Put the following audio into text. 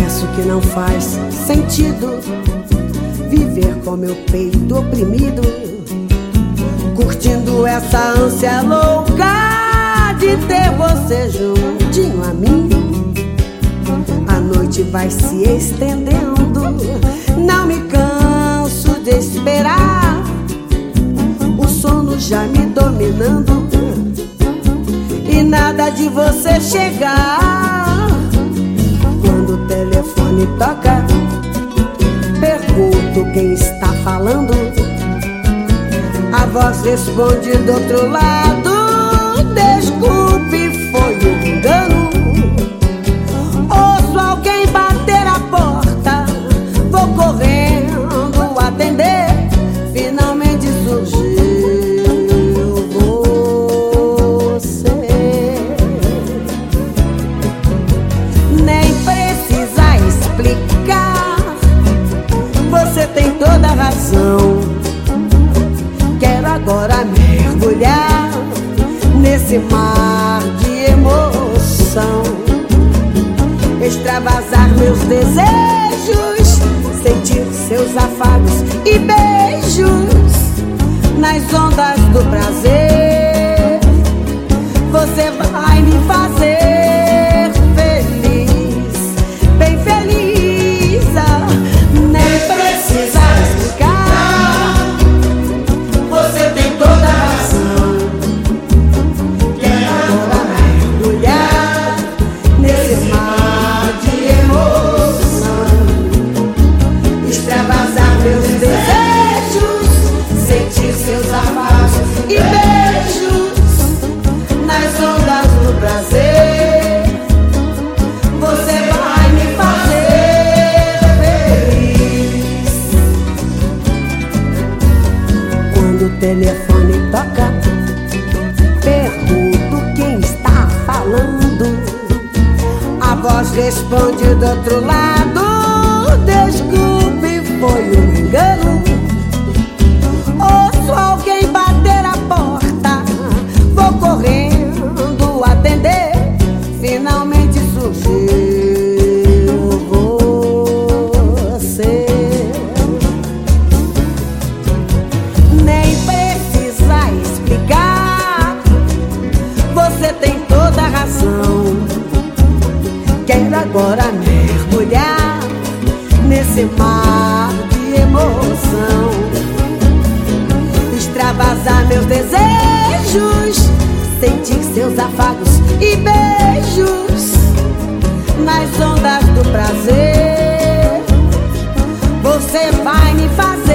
Confesso que não faz sentido viver com meu peito oprimido, curtindo essa ânsia louca de ter você juntinho a mim. A noite vai se estendendo, não me canso de esperar, o sono já me dominando e nada de você chegar. Quando o telefone toca, pergunto quem está falando. A voz responde do outro lado: desculpe, foi um engano. Ouço alguém bater a porta, vou correndo atender. Finalmente surgiu você. Nem precisa explicar, você tem toda a razão. Quero agora mergulhar nesse mar de emoção, extravasar meus desejos, sentir seus afagos e beijos nas ondas do prazer. Você vai me fazer feliz, bem feliz. Nem precisa explicar, você tem toda a razão. Quero agora mergulhar nesse mar de emoção, extravasar meus desejos, sentir seus afagos e beijos nas ondas do prazer. Você vai me fazer feliz. Quando o telefone toca, pergunto quem está falando. A voz responde do outro lado: desculpe, foi um engano. Ouço alguém bater a porta, vou correndo atender. Finalmente surgiu você. Nem precisa explicar, você tem toda a razão. Quero agora mergulhar nesse mar de emoção, extravasar meus desejos, sentir seus afagos e beijos nas ondas do prazer. Você vai me fazer